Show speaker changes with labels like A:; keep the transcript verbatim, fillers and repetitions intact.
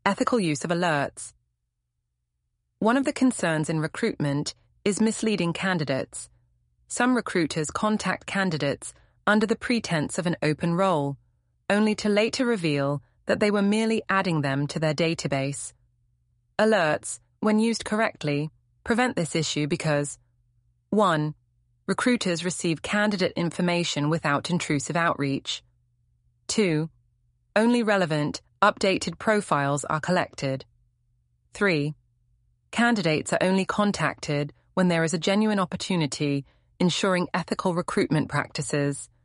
A: Ethical use of alerts. One of the concerns in recruitment is misleading candidates. Some recruiters contact candidates under the pretense of an open role, only to later reveal that they were merely adding them to their database. Alerts, when used correctly, prevent this issue because one. Recruiters receive candidate information without intrusive outreach. two. Only relevant, updated profiles are collected. three. Candidates are only contacted when there is a genuine opportunity, ensuring ethical recruitment practices.